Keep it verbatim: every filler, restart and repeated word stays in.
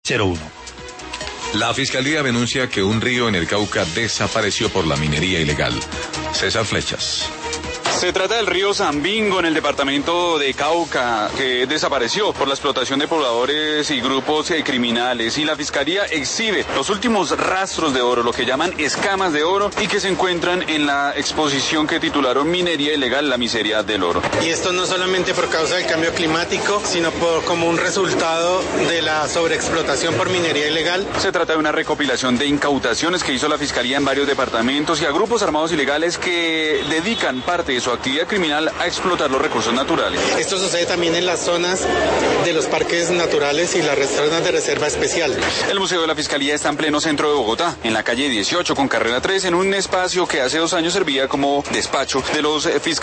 cero uno. La Fiscalía denuncia que un río en el Cauca desapareció por la minería ilegal. César Flechas. Se trata del río Zambingo en el departamento de Cauca, que desapareció por la explotación de pobladores y grupos eh, criminales, y la Fiscalía exhibe los últimos rastros de oro, lo que llaman escamas de oro, y que se encuentran en la exposición que titularon Minería Ilegal, la miseria del oro. Y esto no solamente por causa del cambio climático, sino por, como un resultado de la sobreexplotación por minería ilegal. Se trata de una recopilación de incautaciones que hizo la Fiscalía en varios departamentos y a grupos armados ilegales que dedican parte de su actividad criminal a explotar los recursos naturales. Esto sucede también en las zonas de los parques naturales y las zonas de reserva especial. El Museo de la Fiscalía está en pleno centro de Bogotá, en la calle dieciocho con carrera tres, en un espacio que hace dos años servía como despacho de los fiscales.